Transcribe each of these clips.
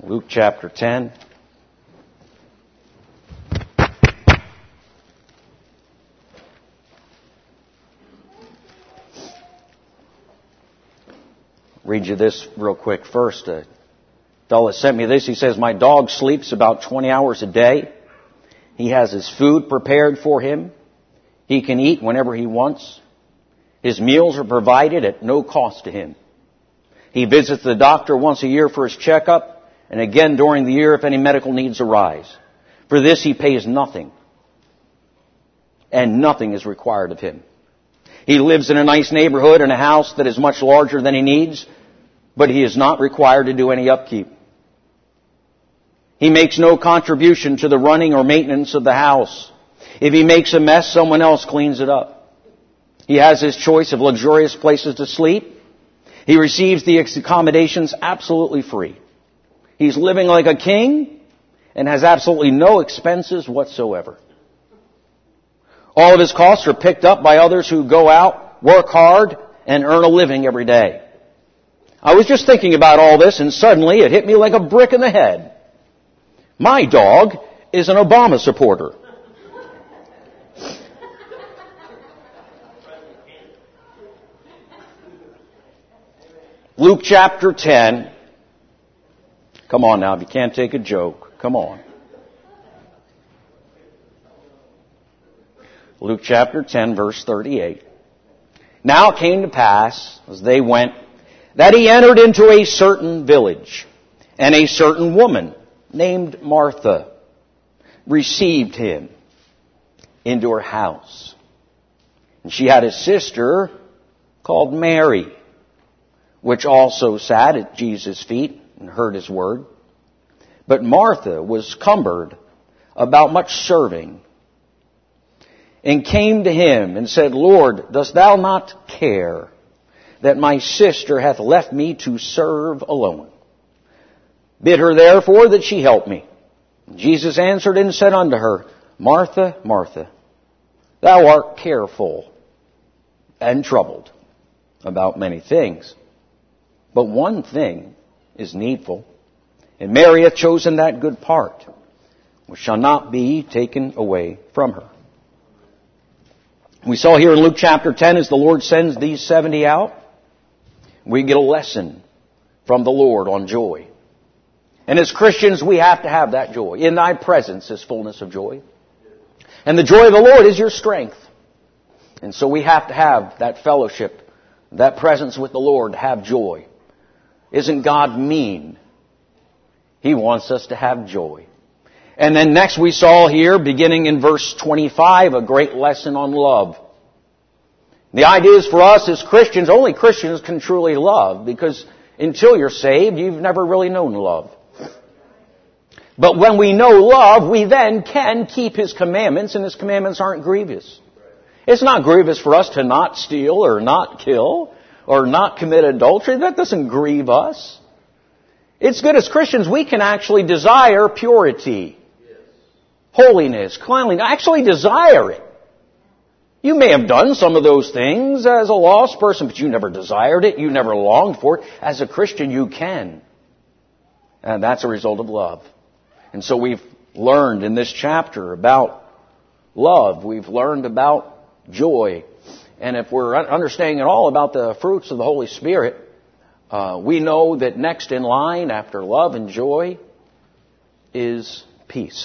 Luke chapter 10. Read you this real quick first. Dulles sent me this. He says, my dog sleeps about 20 hours a day. He has his food prepared for him. He can eat whenever he wants. His meals are provided at no cost to him. He visits the doctor once a year for his checkup, and again during the year if any medical needs arise. For this he pays nothing, and nothing is required of him. He lives in a nice neighborhood in a house that is much larger than he needs, but he is not required to do any upkeep. He makes no contribution to the running or maintenance of the house. If he makes a mess, someone else cleans it up. He has his choice of luxurious places to sleep. He receives the accommodations absolutely free. He's living like a king and has absolutely no expenses whatsoever. All of his costs are picked up by others who go out, work hard, and earn a living every day. I was just thinking about all this, and suddenly it hit me like a brick in the head. My dog is an Obama supporter. Luke chapter 10. Come on now, if you can't take a joke, come on. Luke chapter 10, verse 38. Now it came to pass, as they went, that he entered into a certain village, and a certain woman named Martha received him into her house. And she had a sister called Mary, which also sat at Jesus' feet and heard his word. But Martha was cumbered about much serving, and came to him and said, Lord, dost thou not care that my sister hath left me to serve alone? Bid her therefore that she help me. Jesus answered and said unto her, Martha, Martha, thou art careful and troubled about many things, but one thing is needful, and Mary hath chosen that good part, which shall not be taken away from her. We saw here in Luke chapter 10, as the Lord sends these 70 out, we get a lesson from the Lord on joy. And as Christians, we have to have that joy. In thy presence is fullness of joy. And the joy of the Lord is your strength. And so we have to have that fellowship, that presence with the Lord, to have joy. Isn't God mean? He wants us to have joy. And then next we saw here, beginning in verse 25, a great lesson on love. The idea is for us as Christians, only Christians can truly love, because until you're saved, you've never really known love. But when we know love, we then can keep His commandments, and His commandments aren't grievous. It's not grievous for us to not steal or not kill or not commit adultery. That doesn't grieve us. It's good as Christians, we can actually desire purity, holiness, cleanliness. Actually desire it. You may have done some of those things as a lost person, but you never desired it. You never longed for it. As a Christian, you can. And that's a result of love. And so we've learned in this chapter about love. We've learned about joy. And if we're understanding at all about the fruits of the Holy Spirit, we know that next in line after love and joy is peace.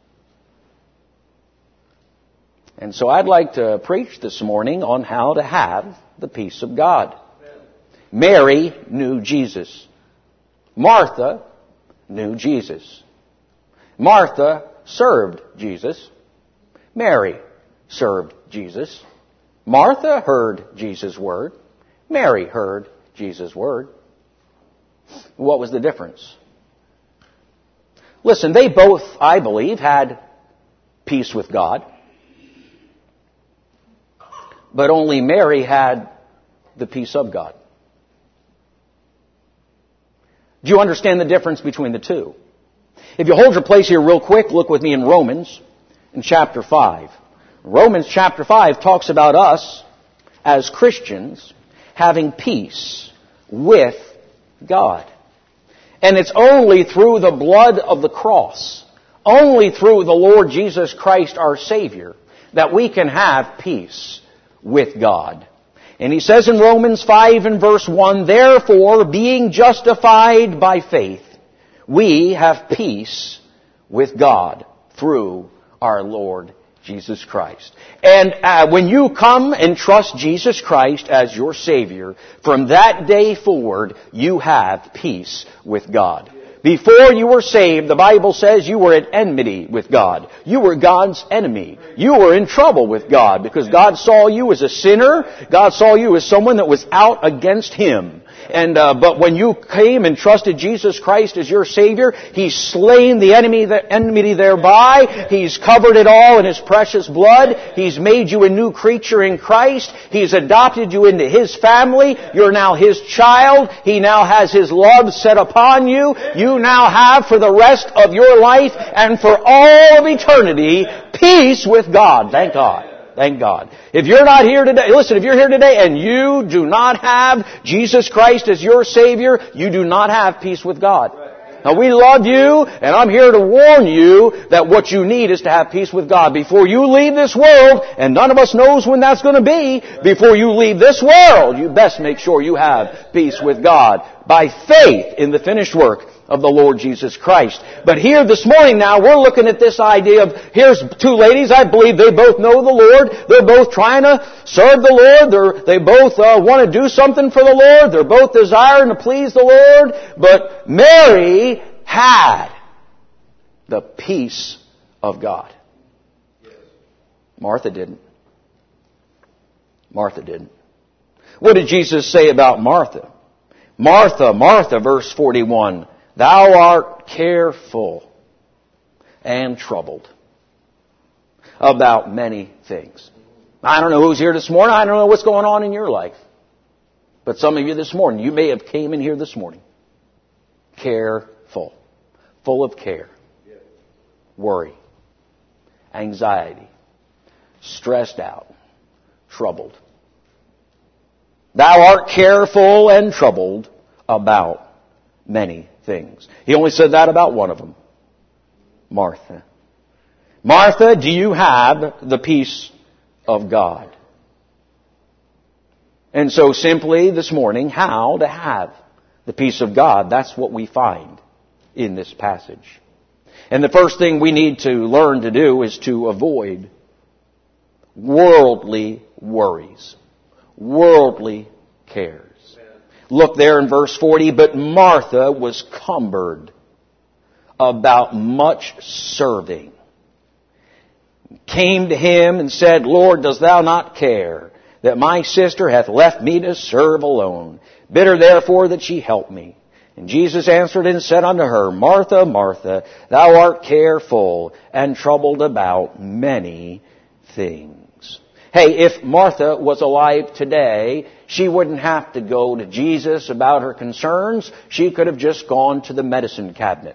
And so I'd like to preach this morning on how to have the peace of God. Mary knew Jesus. Martha knew Jesus. Martha served Jesus. Mary served Jesus. Martha heard Jesus' word. Mary heard Jesus' word. What was the difference? Listen, they both, I believe, had peace with God. But only Mary had the peace of God. Do you understand the difference between the two? If you hold your place here real quick, look with me in Romans in chapter 5. Romans chapter 5 talks about us as Christians having peace with God. And it's only through the blood of the cross, only through the Lord Jesus Christ our Savior, that we can have peace with God. And he says in Romans 5 and verse 1, therefore, being justified by faith, we have peace with God through our Lord Jesus Christ. And when you come and trust Jesus Christ as your Savior, from that day forward, you have peace with God. Before you were saved, the Bible says you were at enmity with God. You were God's enemy. You were in trouble with God because God saw you as a sinner. God saw you as someone that was out against Him. But when you came and trusted Jesus Christ as your Savior, He's slain the enmity thereby. He's covered it all in His precious blood. He's made you a new creature in Christ. He's adopted you into His family. You're now His child. He now has His love set upon you. You now have for the rest of your life and for all of eternity peace with God. Thank God. Thank God. If you're not here today, listen, if you're here today and you do not have Jesus Christ as your Savior, you do not have peace with God. Now we love you, and I'm here to warn you that what you need is to have peace with God. Before you leave this world, and none of us knows when that's going to be, before you leave this world, you best make sure you have peace with God by faith in the finished work of the Lord Jesus Christ. But here this morning now, we're looking at this idea of, here's two ladies, I believe they both know the Lord. They're both trying to serve the Lord. They both want to do something for the Lord. They're both desiring to please the Lord. But Mary had the peace of God. Martha didn't. Martha didn't. What did Jesus say about Martha? Martha, Martha, verse 41, thou art careful and troubled about many things. I don't know who's here this morning. I don't know what's going on in your life. But some of you this morning, you may have came in here this morning careful, full of care, worry, anxiety, stressed out, troubled. Thou art careful and troubled about many things. He only said that about one of them. Martha. Martha, do you have the peace of God? And so simply this morning, how to have the peace of God, that's what we find in this passage. And the first thing we need to learn to do is to avoid worldly worries, worldly cares. Look there in verse 40, but Martha was cumbered about much serving. Came to him and said, Lord, dost thou not care that my sister hath left me to serve alone? Bid her therefore that she help me. And Jesus answered and said unto her, Martha, Martha, thou art careful and troubled about many things. Hey, if Martha was alive today, she wouldn't have to go to Jesus about her concerns. She could have just gone to the medicine cabinet.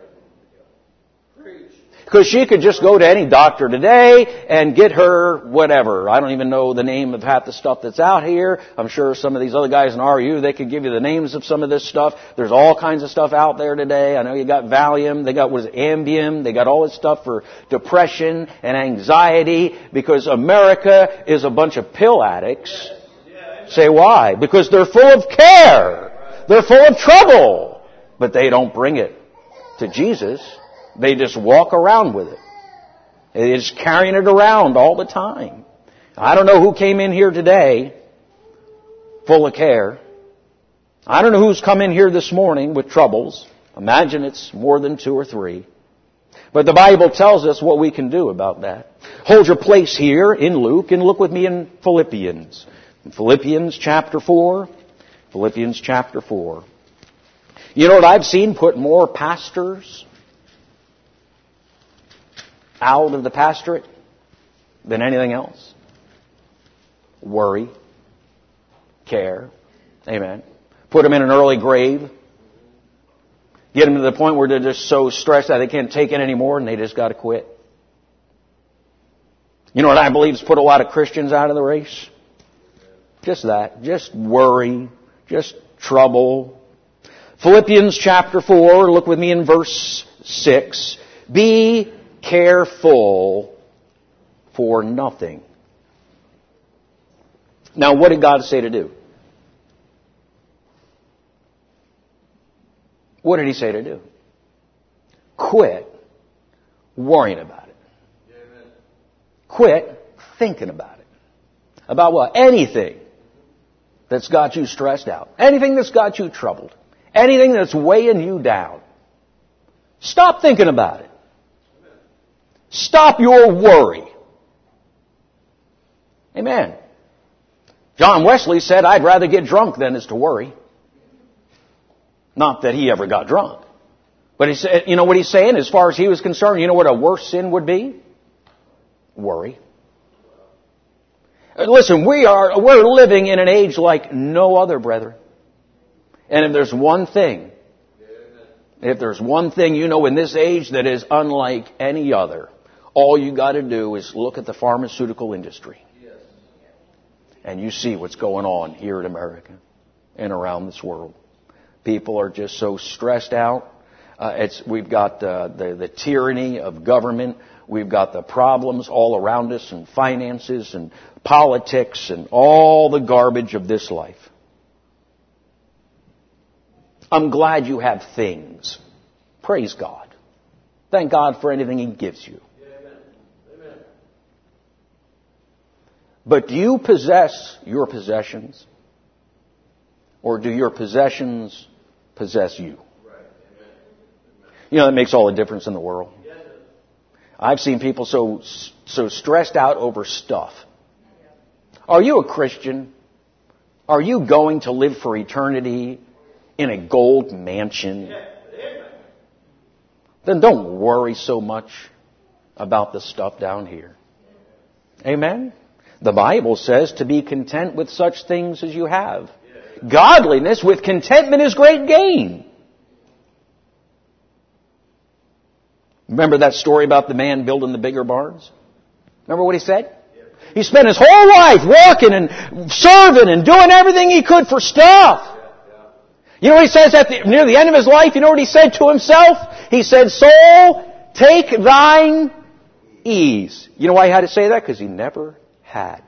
Because she could just go to any doctor today and get her whatever. I don't even know the name of half the stuff that's out here. I'm sure some of these other guys in RU, they could give you the names of some of this stuff. There's all kinds of stuff out there today. I know you got Valium, they got Ambien, they got all this stuff for depression and anxiety because America is a bunch of pill addicts. Say why? Because they're full of care. They're full of trouble. But they don't bring it to Jesus. They just walk around with it. They're just carrying it around all the time. I don't know who came in here today full of care. I don't know who's come in here this morning with troubles. Imagine it's more than 2 or 3. But the Bible tells us what we can do about that. Hold your place here in Luke and look with me in Philippians. In Philippians chapter 4. Philippians chapter 4. You know what I've seen put more pastors out of the pastorate than anything else? Worry, care, amen. Put them in an early grave. Get them to the point where they're just so stressed that they can't take it anymore and they just got to quit. You know what I believe has put a lot of Christians out of the race? Just that. Just worry. Just trouble. Philippians chapter 4, look with me in verse 6. Be careful for nothing. Now, what did God say to do? What did He say to do? Quit worrying about it. Quit thinking about it. About what? Anything that's got you stressed out. Anything that's got you troubled. Anything that's weighing you down. Stop thinking about it. Stop your worry. Amen. John Wesley said, I'd rather get drunk than is to worry. Not that he ever got drunk. But he said, you know what he's saying? As far as he was concerned, you know what a worse sin would be? Worry. Listen, we're living in an age like no other, brethren. And if there's one thing you know in this age that is unlike any other, all you got to do is look at the pharmaceutical industry. And you see what's going on here in America and around this world. People are just so stressed out. We've got the tyranny of government. We've got the problems all around us and finances and politics and all the garbage of this life. I'm glad you have things. Praise God. Thank God for anything He gives you. Amen. But do you possess your possessions? Or do your possessions possess you? You know, that makes all the difference in the world. I've seen people so stressed out over stuff. Are you a Christian? Are you going to live for eternity in a gold mansion? Then don't worry so much about the stuff down here. Amen? The Bible says to be content with such things as you have. Godliness with contentment is great gain. Remember that story about the man building the bigger barns? Remember what he said? He spent his whole life working and serving and doing everything he could for stuff. You know what he says near the end of his life? You know what he said to himself? He said, soul, take thine ease. You know why he had to say that? Because he never had.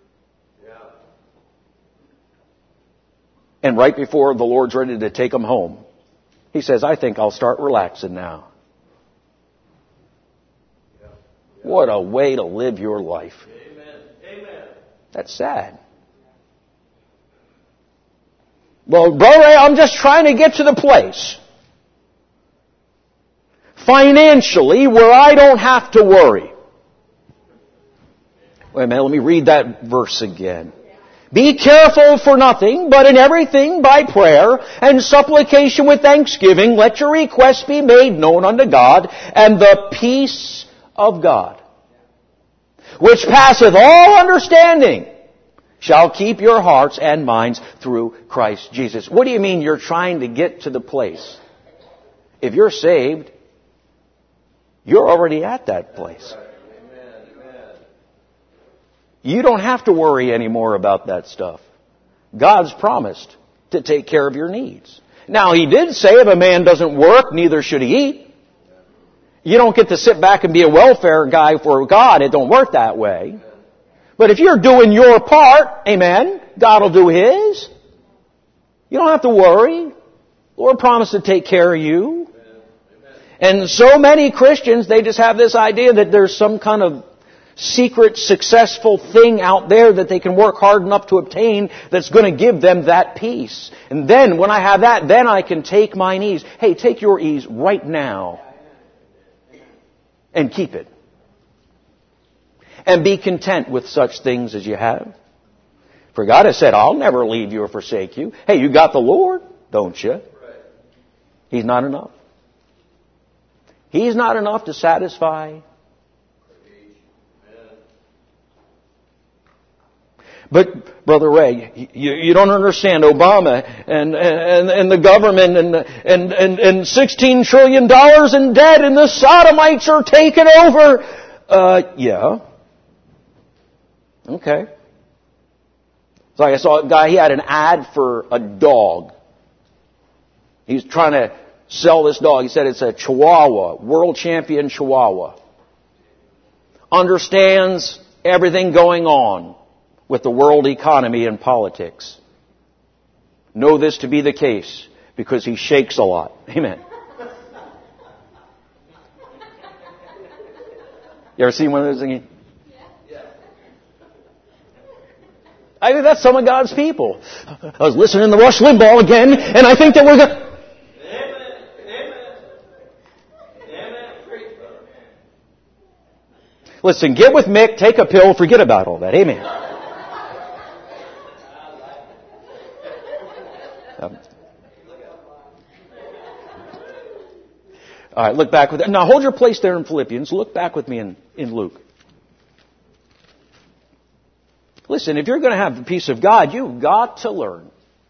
And right before the Lord's ready to take him home, he says, I think I'll start relaxing now. What a way to live your life. Amen. That's sad. Well, brother, I'm just trying to get to the place financially where I don't have to worry. Wait a minute, let me read that verse again. Be careful for nothing, but in everything by prayer and supplication with thanksgiving, let your requests be made known unto God, and the peace of God, which passeth all understanding, shall keep your hearts and minds through Christ Jesus. What do you mean you're trying to get to the place? If you're saved, you're already at that place. You don't have to worry anymore about that stuff. God's promised to take care of your needs. Now, He did say if a man doesn't work, neither should he eat. You don't get to sit back and be a welfare guy for God. It don't work that way. But if you're doing your part, amen, God will do His. You don't have to worry. The Lord promised to take care of you. And so many Christians, they just have this idea that there's some kind of secret, successful thing out there that they can work hard enough to obtain that's going to give them that peace. And then, when I have that, then I can take mine ease. Hey, take your ease right now and keep it. And be content with such things as you have. For God has said, I'll never leave you or forsake you. Hey, you got the Lord, don't you? He's not enough. He's not enough to satisfy. But, Brother Ray, you don't understand. Obama and the government and $16 trillion in debt and the sodomites are taking over. Yeah. Okay. So I saw a guy, he had an ad for a dog. He's trying to sell this dog. He said it's a Chihuahua, world champion Chihuahua. Understands everything going on with the world economy and politics. Know this to be the case because he shakes a lot. Amen. You ever seen one of those things? I think that's some of God's people. I was listening to Rush Limbaugh again, and I think that we're going. Listen, get with Mick, take a pill, forget about all that. Amen. All right, look back with now. Hold your place there in Philippians. Look back with me in Luke. Listen, if you're going to have the peace of God, you've got to learn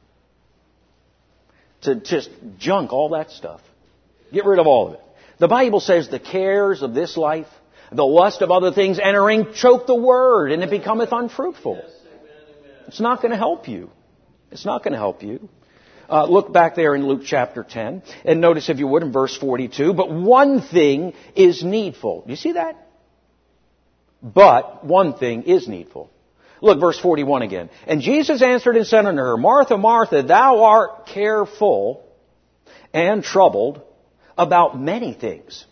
to just junk all that stuff. Get rid of all of it. The Bible says the cares of this life, the lust of other things entering, choke the word, and it becometh unfruitful. It's not going to help you. It's not going to help you. Look back there in Luke chapter 10, and notice, if you would, in verse 42, but one thing is needful. Do you see that? But one thing is needful. Look, verse 41 again. And Jesus answered and said unto her, Martha, Martha, thou art careful and troubled about many things.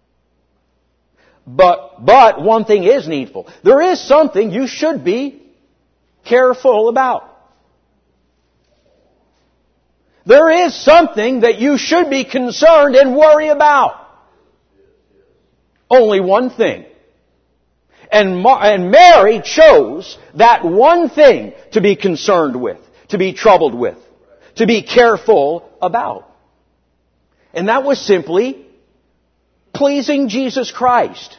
But one thing is needful. There is something you should be careful about. There is something that you should be concerned and worry about. Only one thing. And Mary chose that one thing to be concerned with, to be troubled with, to be careful about. And that was simply pleasing Jesus Christ.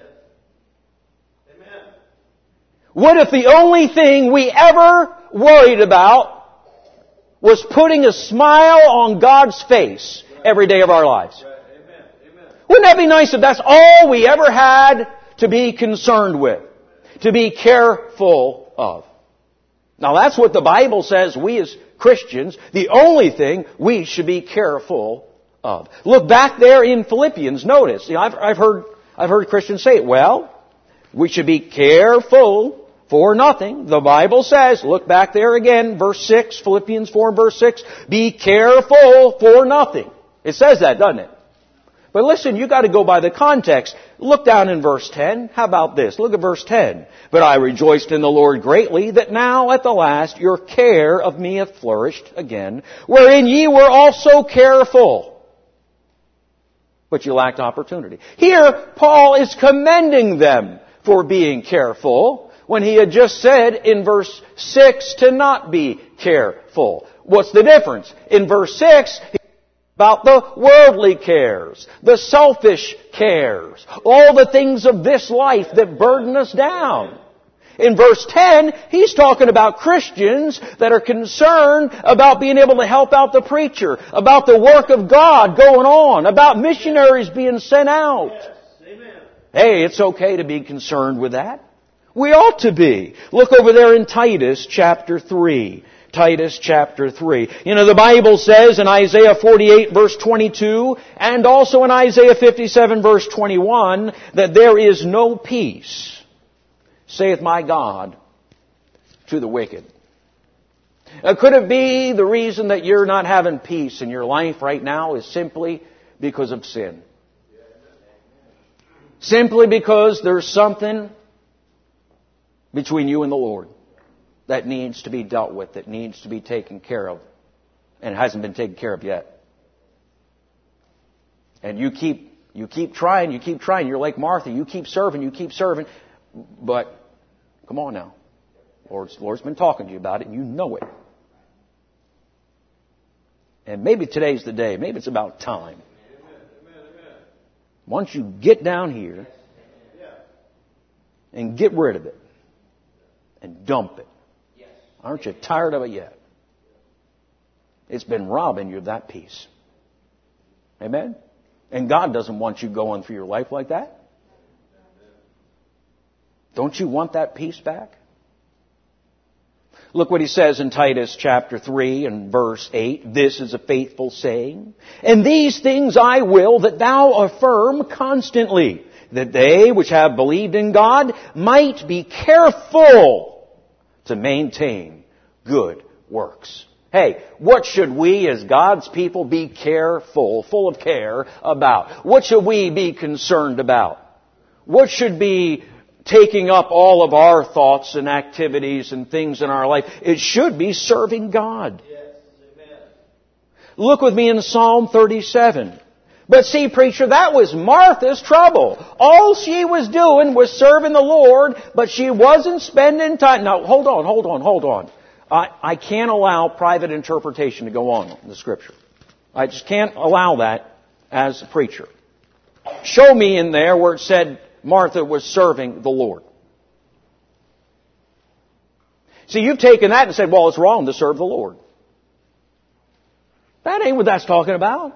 Amen. What if the only thing we ever worried about was putting a smile on God's face every day of our lives? Wouldn't that be nice if that's all we ever had to be concerned with, to be careful of? Now that's what the Bible says we as Christians, the only thing we should be careful of. Look back there in Philippians. Notice, I've heard Christians say it. Well, we should be careful for nothing. The Bible says, look back there again, verse 6, Philippians 4 and verse 6, be careful for nothing. It says that, doesn't it? But listen, you got to go by the context. Look down in verse 10. How about this? Look at verse 10. But I rejoiced in the Lord greatly that now at the last your care of me hath flourished again, wherein ye were also careful, but you lacked opportunity. Here, Paul is commending them for being careful when he had just said in verse 6 to not be careful. What's the difference? In verse 6, about the worldly cares, the selfish cares, all the things of this life that burden us down. In verse 10, he's talking about Christians that are concerned about being able to help out the preacher, about the work of God going on, about missionaries being sent out. Yes. Amen. Hey, it's okay to be concerned with that. We ought to be. Look over there in Titus chapter 3. Titus chapter 3. You know, the Bible says in Isaiah 48 verse 22 and also in Isaiah 57 verse 21 that there is no peace, saith my God, to the wicked. Could it be the reason that you're not having peace in your life right now is simply because of sin? Simply because there's something between you and the Lord that needs to be dealt with, that needs to be taken care of, and it hasn't been taken care of yet. And you keep trying. You're like Martha. You keep serving, but come on now. Lord's been talking to you about it, and you know it. And maybe today's the day. Maybe it's about time. Once you get down here and get rid of it and dump it. Aren't you tired of it yet? It's been robbing you of that peace. Amen? And God doesn't want you going through your life like that. Don't you want that peace back? Look what he says in Titus chapter 3 and verse 8. This is a faithful saying. And these things I will that thou affirm constantly, that they which have believed in God might be careful to maintain good works. Hey, what should we as God's people be careful, full of care about? What should we be concerned about? What should be taking up all of our thoughts and activities and things in our life? It should be serving God. Yes, amen. Look with me in Psalm 37. But see, preacher, that was Martha's trouble. All she was doing was serving the Lord, but she wasn't spending time. Now, hold on. I can't allow private interpretation to go on in the Scripture. I just can't allow that as a preacher. Show me in there where it said Martha was serving the Lord. See, you've taken that and said, well, it's wrong to serve the Lord. That ain't what that's talking about.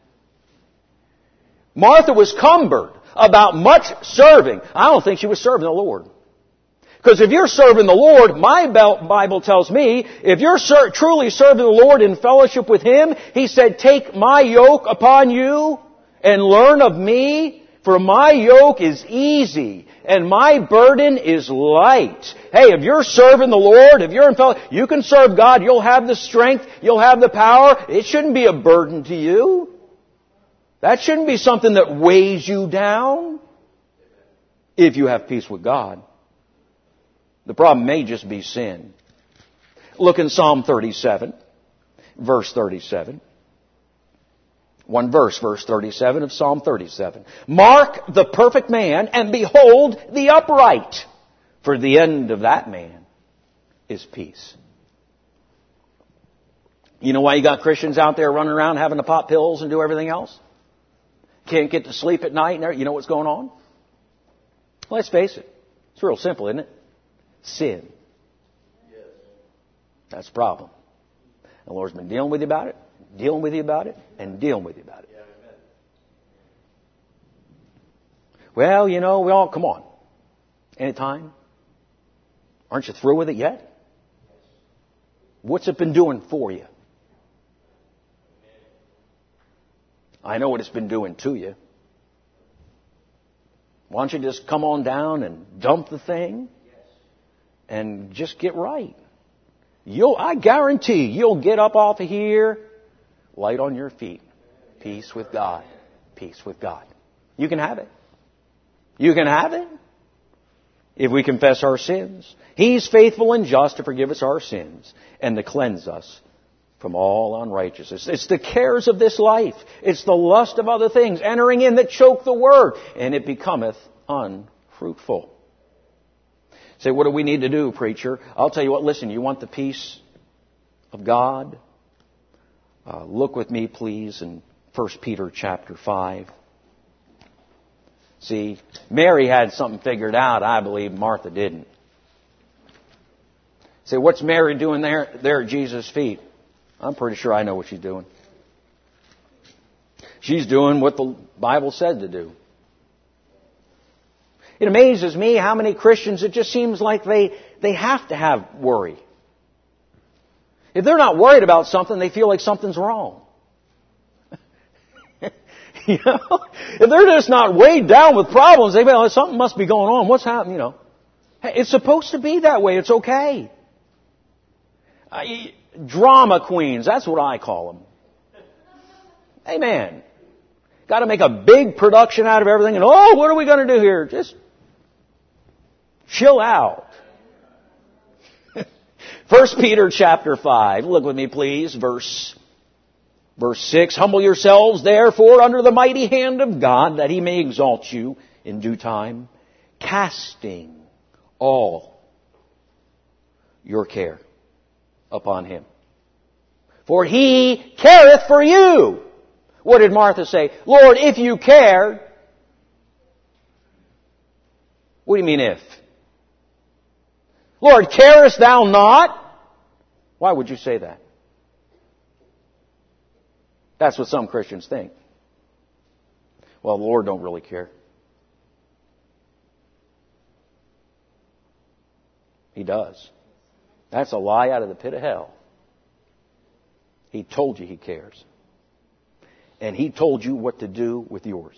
Martha was cumbered about much serving. I don't think she was serving the Lord. Because if you're serving the Lord, my Bible tells me, if you're truly serving the Lord in fellowship with Him, He said, take my yoke upon you and learn of me, for my yoke is easy and my burden is light. Hey, if you're serving the Lord, if you're in fellowship, you can serve God, you'll have the strength, you'll have the power. It shouldn't be a burden to you. That shouldn't be something that weighs you down if you have peace with God. The problem may just be sin. Look in Psalm 37, verse 37. One verse, verse 37 of Psalm 37. Mark the perfect man and behold the upright, for the end of that man is peace. You know why you got Christians out there running around having to pop pills and do everything else? Can't get to sleep at night and you know what's going on? Let's face it. It's real simple, isn't it? Sin. Yes. That's the problem. The Lord's been dealing with you about it, dealing with you about it, and dealing with you about it. Yeah, amen. Well, you know, we all, come on. Anytime? Aren't you through with it yet? What's it been doing for you? I know what it's been doing to you. Why don't you just come on down and dump the thing and just get right? I guarantee you'll get up off of here, light on your feet. Peace with God. Peace with God. You can have it. You can have it if we confess our sins. He's faithful and just to forgive us our sins and to cleanse us from all unrighteousness. It's the cares of this life. It's the lust of other things entering in that choke the word, and it becometh unfruitful. Say, what do we need to do, preacher? I'll tell you what, listen, you want the peace of God? Look with me, please, in 1 Peter chapter 5. See, Mary had something figured out. I believe Martha didn't. Say, what's Mary doing there at Jesus' feet? I'm pretty sure I know what she's doing. She's doing what the Bible said to do. It amazes me how many Christians, it just seems like they have to have worry. If they're not worried about something, they feel like something's wrong. You know? If they're just not weighed down with problems, they feel like something must be going on. What's happening? You know? Hey, it's supposed to be that way. It's okay. Drama queens, that's what I call them. Amen. Got to make a big production out of everything, and what are we going to do here? Just chill out. 1 Peter chapter 5, look with me please, verse 6. Humble yourselves therefore under the mighty hand of God, that He may exalt you in due time, casting all your care upon Him. For He careth for you. What did Martha say? Lord, if you cared. What do you mean if? Lord, carest thou not? Why would you say that? That's what some Christians think. Well, the Lord don't really care. He does. That's a lie out of the pit of hell. He told you He cares. And He told you what to do with yours.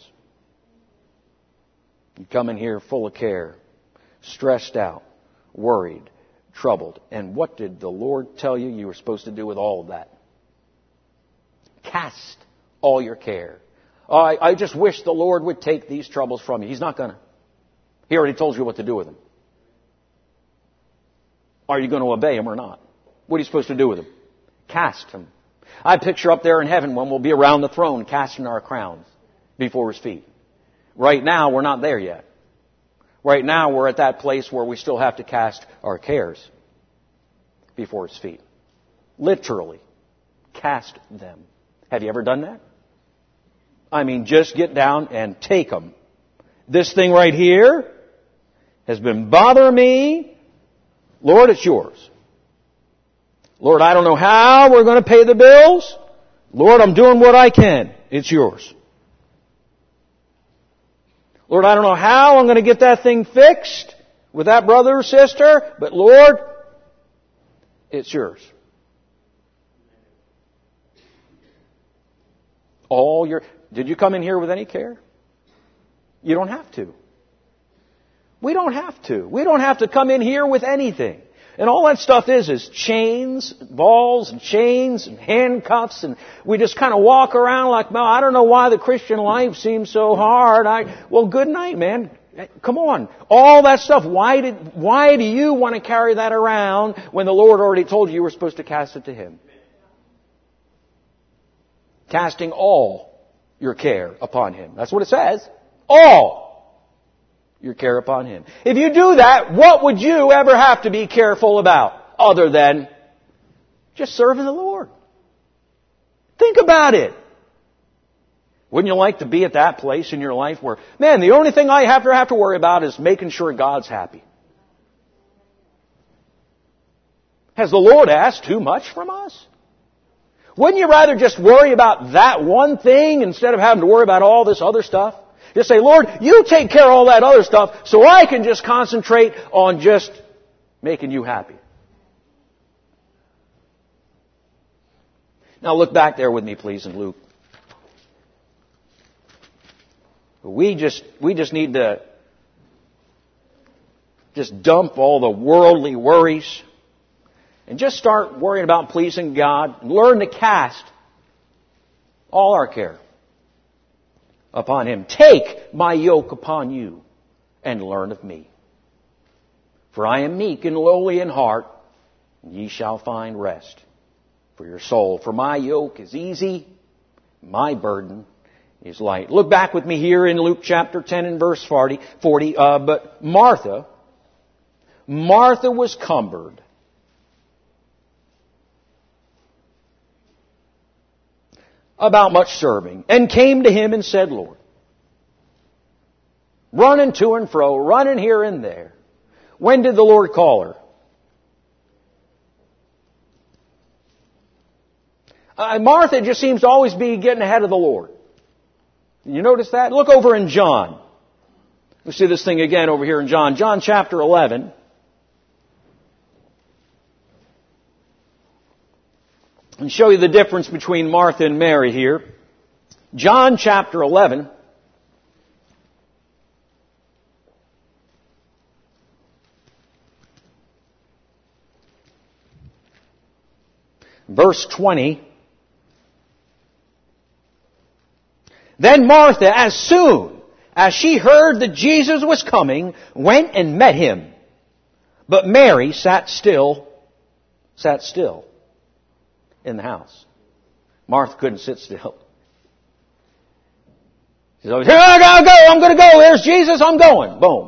You come in here full of care, stressed out, worried, troubled. And what did the Lord tell you you were supposed to do with all of that? Cast all your care. Oh, I just wish the Lord would take these troubles from you. He's not going to. He already told you what to do with them. Are you going to obey Him or not? What are you supposed to do with them? Cast them. I picture up there in heaven when we'll be around the throne casting our crowns before His feet. Right now, we're not there yet. Right now, we're at that place where we still have to cast our cares before His feet. Literally, cast them. Have you ever done that? I mean, just get down and take them. This thing right here has been bothering me. Lord, it's yours. Lord, I don't know how we're going to pay the bills. Lord, I'm doing what I can. It's yours. Lord, I don't know how I'm going to get that thing fixed with that brother or sister, but Lord, it's yours. Did you come in here with any care? You don't have to. We don't have to. We don't have to come in here with anything. And all that stuff is chains, balls and chains and handcuffs, and we just kind of walk around like, well, I don't know why the Christian life seems so hard. Well, good night, man. Come on. All that stuff, why do you want to carry that around when the Lord already told you were supposed to cast it to Him? Casting all your care upon Him. That's what it says. All your care upon Him. If you do that, what would you ever have to be careful about other than just serving the Lord? Think about it. Wouldn't you like to be at that place in your life where, man, the only thing I have to worry about is making sure God's happy? Has the Lord asked too much from us? Wouldn't you rather just worry about that one thing instead of having to worry about all this other stuff? Just say, Lord, you take care of all that other stuff so I can just concentrate on just making you happy. Now look back there with me, please, in Luke. We just need to just dump all the worldly worries and just start worrying about pleasing God and learn to cast all our care upon Him. Take my yoke upon you and learn of me. For I am meek and lowly in heart, and ye shall find rest for your soul. For my yoke is easy, my burden is light. Look back with me here in Luke chapter 10 and verse 40. But Martha was cumbered about much serving, and came to Him and said, Lord, running to and fro, running here and there. When did the Lord call her? Martha just seems to always be getting ahead of the Lord. You notice that? Look over in John. We see this thing again over here in John. John chapter 11. And show you the difference between Martha and Mary here. John chapter 11. Verse 20. Then Martha, as soon as she heard that Jesus was coming, went and met Him. But Mary sat still in the house. Martha couldn't sit still. She's always, here, I'm going to go. There's Jesus, I'm going. Boom.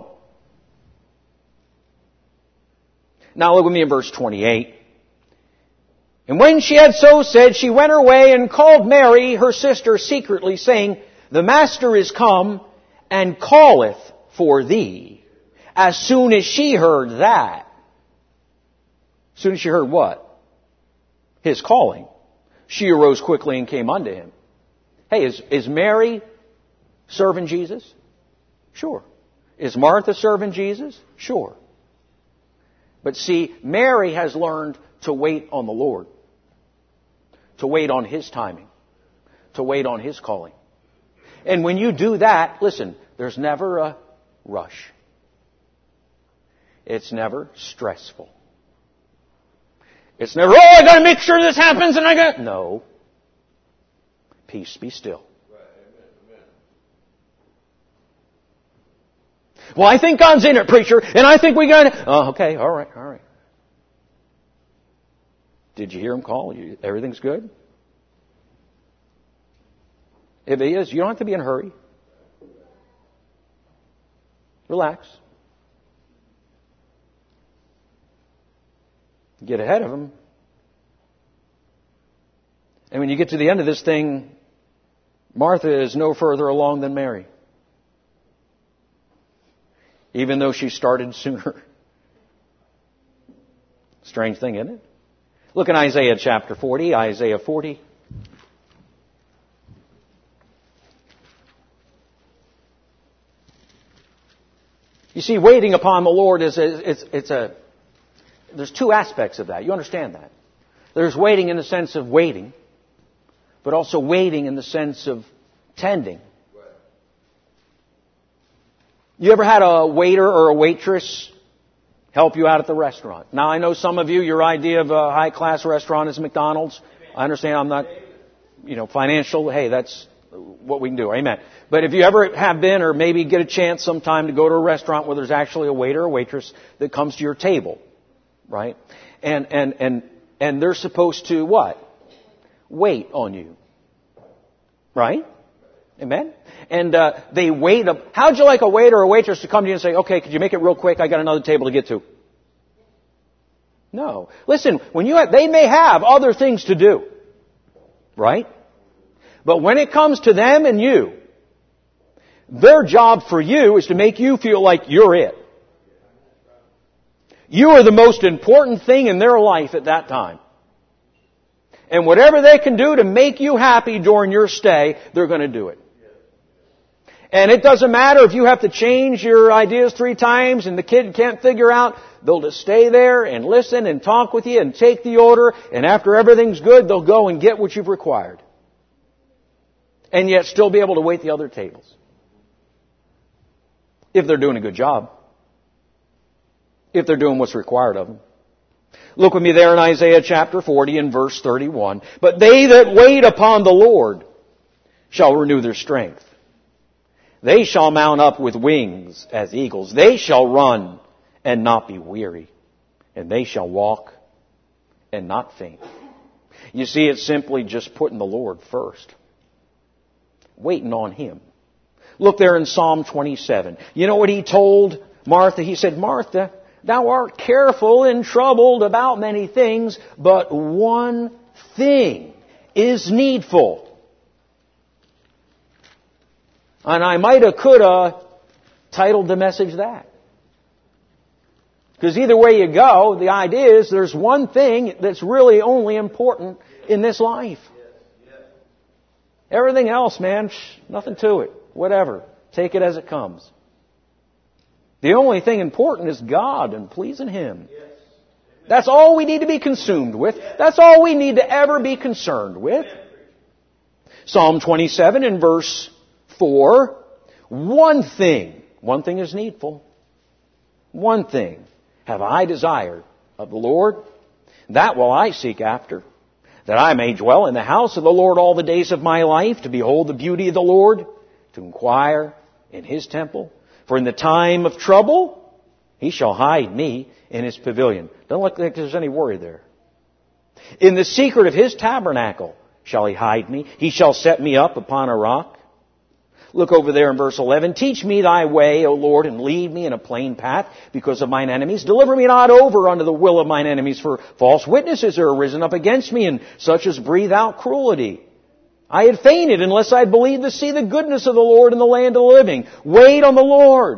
Now look with me in verse 28. And when she had so said, she went her way and called Mary, her sister, secretly, saying, the Master is come and calleth for thee. As soon as she heard that. As soon as she heard what? His calling. She arose quickly and came unto Him. Hey, is Mary serving Jesus? Sure. Is Martha serving Jesus? Sure. But see, Mary has learned to wait on the Lord. To wait on His timing. To wait on His calling. And when you do that, listen, there's never a rush. It's never stressful. It's never, oh, I got to make sure this happens and I got... No. Peace, be still. Well, I think God's in it, preacher, and I think we got to... Oh, okay, all right. Did you hear Him call? Everything's good? If He is, you don't have to be in a hurry. Relax. Get ahead of Him. And when you get to the end of this thing, Martha is no further along than Mary. Even though she started sooner. Strange thing, isn't it? Look in Isaiah chapter 40. Isaiah 40. You see, waiting upon the Lord there's two aspects of that. You understand that. There's waiting in the sense of waiting, but also waiting in the sense of tending. You ever had a waiter or a waitress help you out at the restaurant? Now, I know some of you, your idea of a high-class restaurant is McDonald's. I understand I'm not, financial. Hey, that's what we can do. Amen. But if you ever have been or maybe get a chance sometime to go to a restaurant where there's actually a waiter or waitress that comes to your table, right? And they're supposed to what? Wait on you. Right? Amen? And they wait. How'd you like a waiter or waitress to come to you and say, okay, could you make it real quick? I got another table to get to. No. Listen, they may have other things to do. Right? But when it comes to them and you, their job for you is to make you feel like you're it. You are the most important thing in their life at that time. And whatever they can do to make you happy during your stay, they're going to do it. And it doesn't matter if you have to change your ideas 3 times and the kid can't figure out, they'll just stay there and listen and talk with you and take the order. And after everything's good, they'll go and get what you've required. And yet still be able to wait the other tables. If they're doing a good job. If they're doing what's required of them. Look with me there in Isaiah chapter 40 and verse 31. But they that wait upon the Lord shall renew their strength. They shall mount up with wings as eagles. They shall run and not be weary. And they shall walk and not faint. You see, it's simply just putting the Lord first. Waiting on Him. Look there in Psalm 27. You know what He told Martha? He said, Martha, thou art careful and troubled about many things, but one thing is needful. And I coulda titled the message that. Because either way you go, the idea is there's one thing that's really only important in this life. Everything else, man, nothing to it. Whatever. Take it as it comes. The only thing important is God and pleasing Him. That's all we need to be consumed with. That's all we need to ever be concerned with. Psalm 27 in verse 4. One thing is needful. One thing have I desired of the Lord. That will I seek after. That I may dwell in the house of the Lord all the days of my life, to behold the beauty of the Lord, to inquire in His temple. For in the time of trouble, He shall hide me in His pavilion. Don't look like there's any worry there. In the secret of His tabernacle shall He hide me. He shall set me up upon a rock. Look over there in verse 11. Teach me thy way, O Lord, and lead me in a plain path because of mine enemies. Deliver me not over unto the will of mine enemies, for false witnesses are risen up against me, and such as breathe out cruelty. I had fainted unless I had believed to see the goodness of the Lord in the land of the living. Wait on the Lord.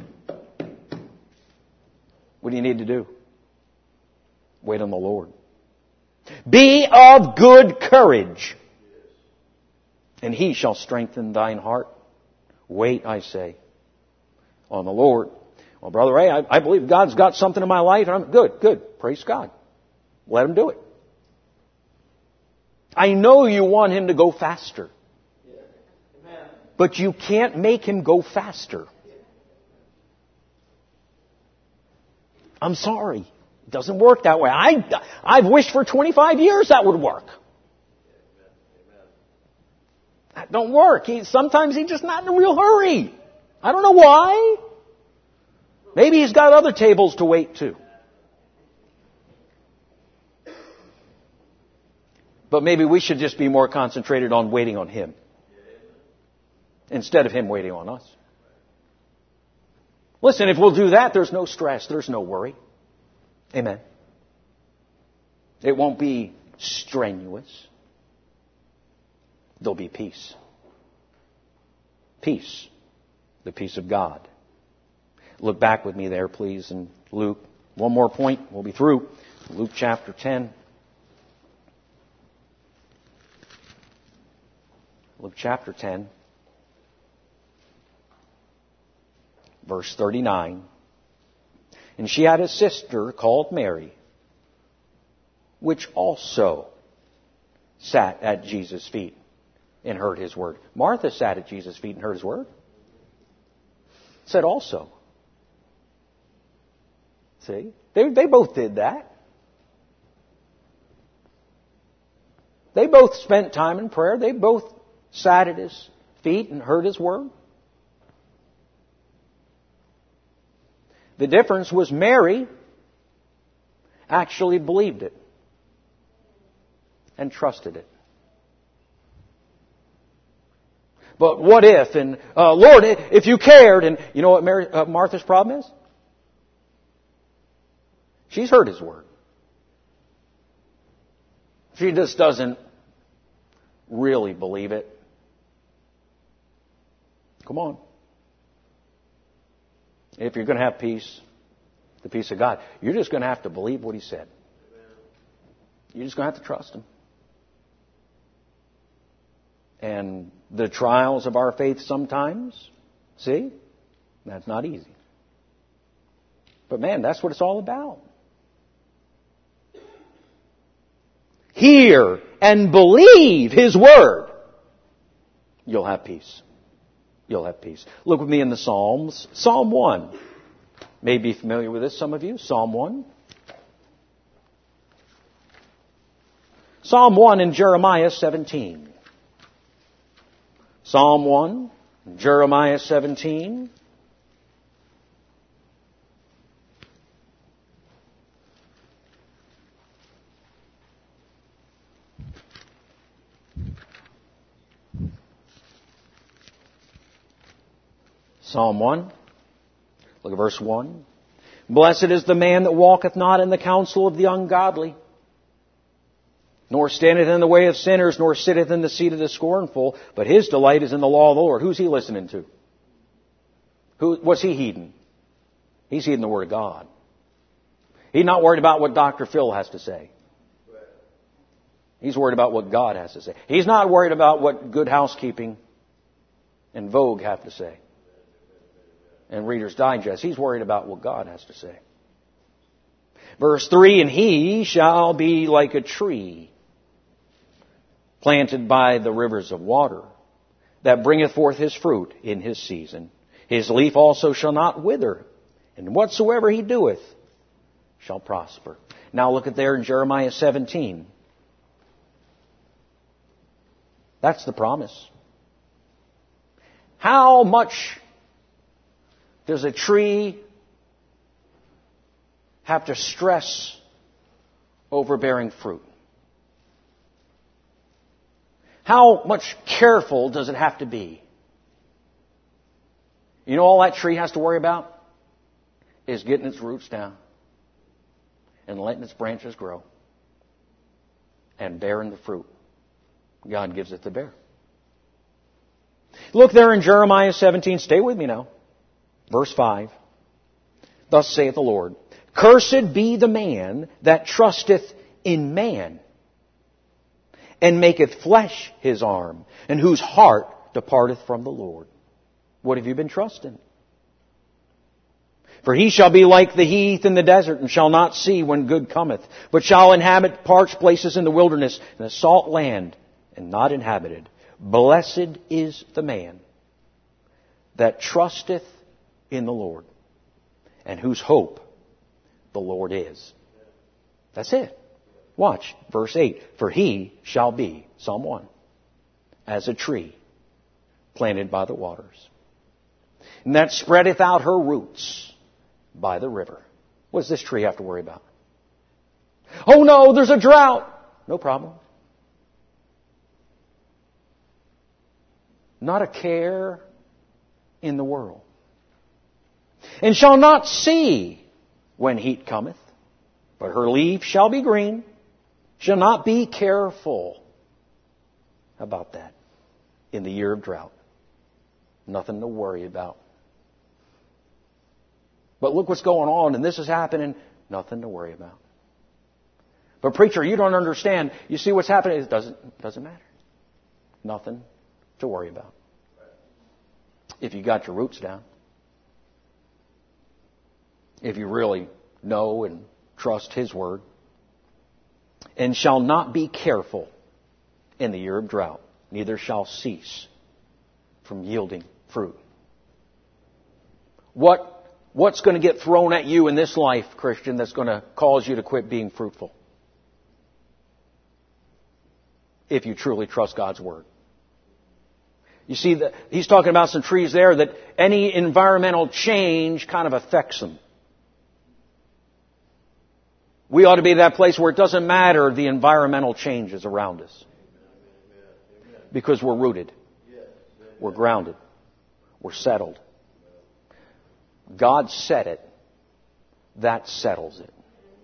What do you need to do? Wait on the Lord. Be of good courage, and He shall strengthen thine heart. Wait, I say, on the Lord. Well, Brother Ray, I believe God's got something in my life. And I'm good. Praise God. Let Him do it. I know you want Him to go faster. But you can't make Him go faster. I'm sorry. It doesn't work that way. I've wished for 25 years that would work. That don't work. Sometimes He's just not in a real hurry. I don't know why. Maybe He's got other tables to wait too. But maybe we should just be more concentrated on waiting on Him instead of Him waiting on us. Listen, if we'll do that, there's no stress. There's no worry. Amen. It won't be strenuous. There'll be peace. Peace. The peace of God. Look back with me there, please, in Luke. One more point. We'll be through. Luke chapter 10. Luke chapter 10. Verse 39. And she had a sister called Mary, which also sat at Jesus' feet and heard His word. Martha sat at Jesus' feet and heard His word. It said also. See? They both did that. They both spent time in prayer. They both sat at His feet and heard His word. The difference was Mary actually believed it and trusted it. But what if, and Lord, if you cared, and you know what Martha's problem is? She's heard His word. She just doesn't really believe it. Come on. If you're going to have peace, the peace of God, you're just going to have to believe what He said. You're just going to have to trust Him. And the trials of our faith sometimes, see, that's not easy. But man, that's what it's all about. Hear and believe His word. You'll have peace. You'll have peace. Look with me in the Psalms. Psalm 1. May be familiar with this, some of you. Psalm 1. Psalm 1 and Jeremiah 17. Psalm 1, Jeremiah 17. Psalm 1, look at verse 1. Blessed is the man that walketh not in the counsel of the ungodly, nor standeth in the way of sinners, nor sitteth in the seat of the scornful, but his delight is in the law of the Lord. Who's he listening to? What's he heeding? He's heeding the Word of God. He's not worried about what Dr. Phil has to say. He's worried about what God has to say. He's not worried about what Good Housekeeping and Vogue have to say. And Reader's Digest. He's worried about what God has to say. Verse 3, and he shall be like a tree planted by the rivers of water, that bringeth forth his fruit in his season. His leaf also shall not wither, and whatsoever he doeth shall prosper. Now look at there in Jeremiah 17. That's the promise. How much does a tree have to stress over bearing fruit? How much careful does it have to be? You know all that tree has to worry about is getting its roots down and letting its branches grow and bearing the fruit God gives it to bear. Look there in Jeremiah 17. Stay with me now. Verse 5. Thus saith the Lord, cursed be the man that trusteth in man, and maketh flesh his arm, and whose heart departeth from the Lord. What have you been trusting? For he shall be like the heath in the desert, and shall not see when good cometh, but shall inhabit parched places in the wilderness, and a salt land, and not inhabited. Blessed is the man that trusteth in the Lord, and whose hope the Lord is. That's it. Watch, verse 8. For he shall be, Psalm 1, as a tree planted by the waters, and that spreadeth out her roots by the river. What does this tree have to worry about? Oh no, there's a drought. No problem. Not a care in the world. And shall not see when heat cometh, but her leaf shall be green. Shall not be careful about that in the year of drought. Nothing to worry about. But look what's going on, and this is happening. Nothing to worry about. But preacher, you don't understand. You see what's happening? It doesn't matter. Nothing to worry about. If you got your roots down. If you really know and trust His Word. And shall not be careful in the year of drought, neither shall cease from yielding fruit. What's going to get thrown at you in this life, Christian, that's going to cause you to quit being fruitful? If you truly trust God's Word. You see, he's talking about some trees there that any environmental change kind of affects them. We ought to be that place where it doesn't matter the environmental changes around us. Because we're rooted. We're grounded. We're settled. God said it. That settles it.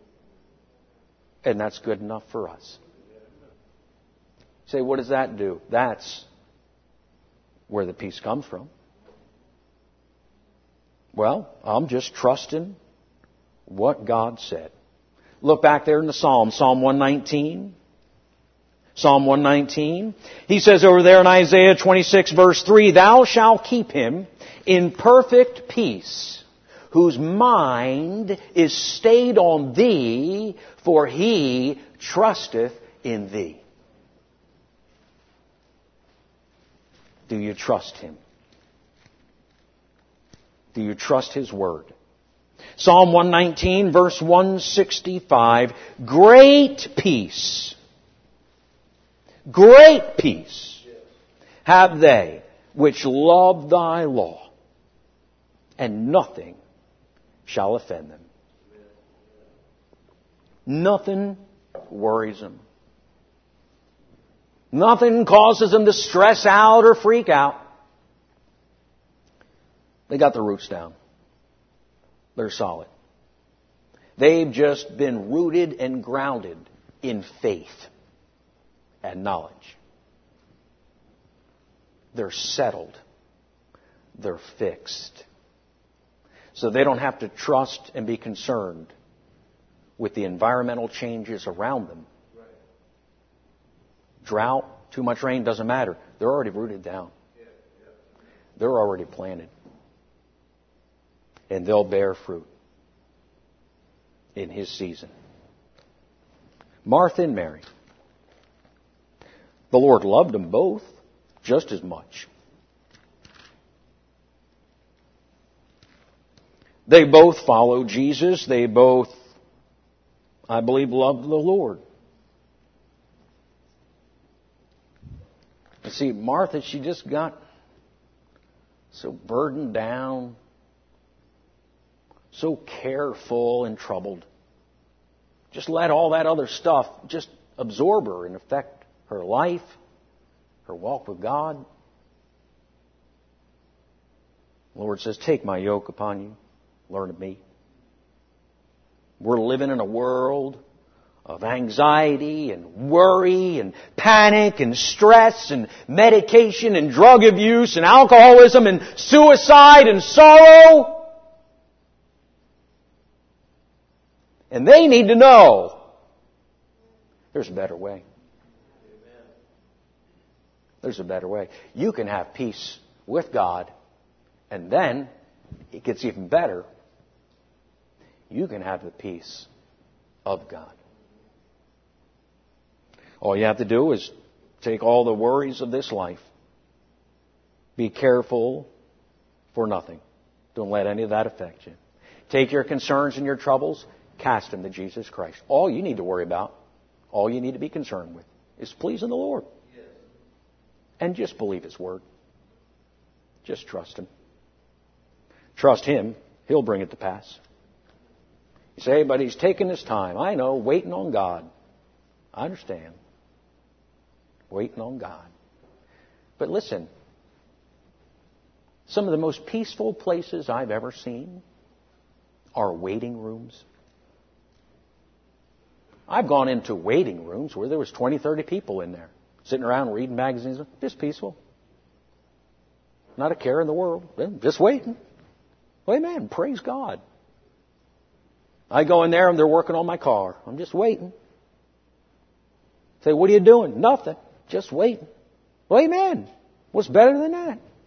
And that's good enough for us. Say, what does that do? That's where the peace comes from. Well, I'm just trusting what God said. Look back there in the Psalm, Psalm 119. Psalm 119. He says over there in Isaiah 26 verse 3, Thou shalt keep him in perfect peace, whose mind is stayed on Thee, for he trusteth in Thee. Do you trust Him? Do you trust His Word? Psalm 119, verse 165, Great peace have they which love Thy law, and nothing shall offend them. Nothing worries them. Nothing causes them to stress out or freak out. They got their roots down. They're solid. They've just been rooted and grounded in faith and knowledge. They're settled. They're fixed. So they don't have to trust and be concerned with the environmental changes around them. Drought, too much rain, doesn't matter. They're already rooted down. They're already planted. And they'll bear fruit in His season. Martha and Mary. The Lord loved them both just as much. They both followed Jesus. They both, I believe, loved the Lord. You see, Martha, she just got so burdened down, so careful and troubled. Just let all that other stuff just absorb her and affect her life, her walk with God. The Lord says, Take my yoke upon you. Learn of me. We're living in a world of anxiety and worry and panic and stress and medication and drug abuse and alcoholism and suicide and sorrow. And they need to know there's a better way. There's a better way. You can have peace with God, and then it gets even better you can have the peace of God. All you have to do is take all the worries of this life. Be careful for nothing. Don't let any of that affect you. Take your concerns and your troubles, cast them to Jesus Christ. All you need to worry about, all you need to be concerned with, is pleasing the Lord. Yes. And just believe His Word. Just trust Him. Trust Him. He'll bring it to pass. You say, but He's taking His time. I know, waiting on God. I understand. Waiting on God. But listen, some of the most peaceful places I've ever seen are waiting rooms. I've gone into waiting rooms where there was 20, 30 people in there, sitting around reading magazines. Just peaceful. Not a care in the world. Just waiting. Amen. Praise God. I go in there and they're working on my car. I'm just waiting. Say, what are you doing? Nothing. Just waiting. Well, amen. What's better than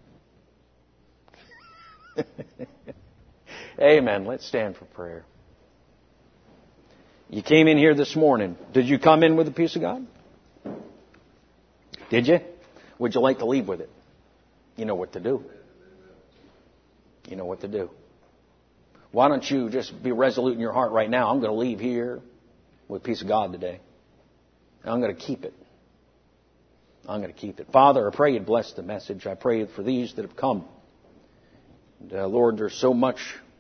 that? Amen. Let's stand for prayer. You came in here this morning. Did you come in with the peace of God? Did you? Would you like to leave with it? You know what to do. You know what to do. Why don't you just be resolute in your heart right now? I'm going to leave here with the peace of God today. And I'm going to keep it. I'm going to keep it. Father, I pray you'd bless the message. I pray for these that have come. And, Lord, there's so much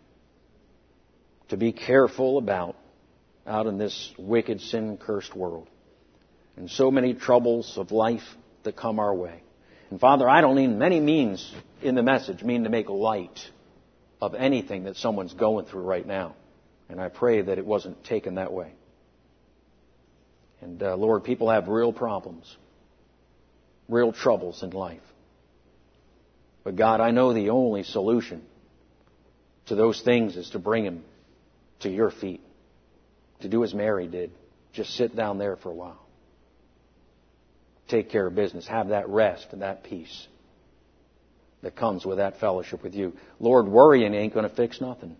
to be careful about out in this wicked, sin-cursed world. And so many troubles of life that come our way. And Father, I don't in many means in the message mean to make light of anything that someone's going through right now. And I pray that it wasn't taken that way. And Lord, people have real problems, real troubles in life. But God, I know the only solution to those things is to bring them to your feet. To do as Mary did. Just sit down there for a while. Take care of business. Have that rest and that peace that comes with that fellowship with you. Lord, worrying ain't going to fix nothing.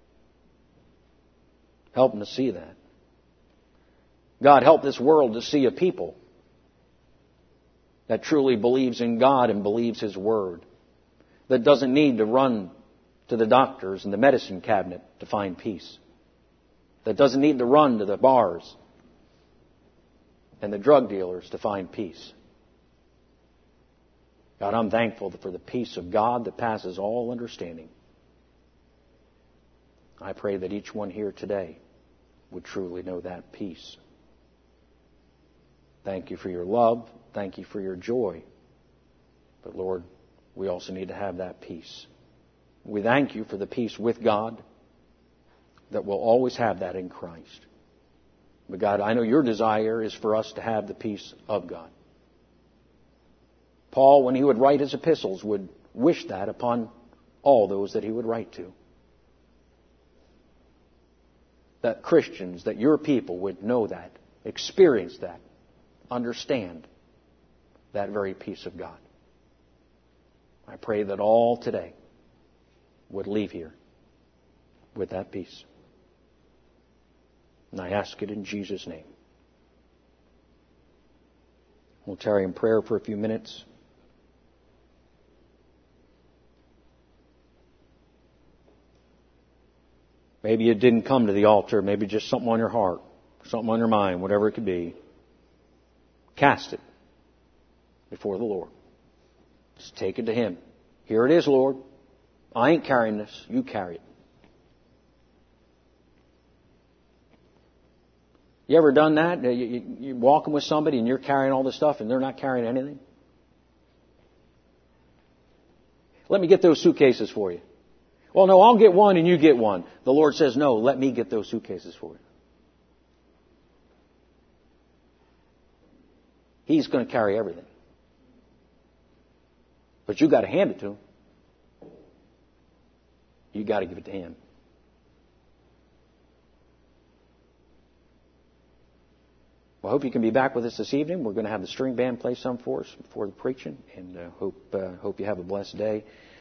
Help them to see that. God, help this world to see a people that truly believes in God and believes His Word. That doesn't need to run to the doctors and the medicine cabinet to find peace. That doesn't need to run to the bars and the drug dealers to find peace. God, I'm thankful for the peace of God that passes all understanding. I pray that each one here today would truly know that peace. Thank you for your love. Thank you for your joy. But Lord, we also need to have that peace. We thank you for the peace with God, that we'll always have that in Christ. But God, I know your desire is for us to have the peace of God. Paul, when he would write his epistles, would wish that upon all those that he would write to. That Christians, that your people would know that, experience that, understand that very peace of God. I pray that all today would leave here with that peace. And I ask it in Jesus' name. We'll tarry in prayer for a few minutes. Maybe you didn't come to the altar. Maybe just something on your heart, something on your mind, whatever it could be. Cast it before the Lord. Just take it to Him. Here it is, Lord. I ain't carrying this. You carry it. You ever done that? You're walking with somebody and you're carrying all this stuff and they're not carrying anything? Let me get those suitcases for you. Well, no, I'll get one and you get one. The Lord says, no, let me get those suitcases for you. He's going to carry everything. But you got to hand it to Him. You got to give it to Him. Well, I hope you can be back with us this evening. We're going to have the string band play some for us before the preaching, and hope you have a blessed day.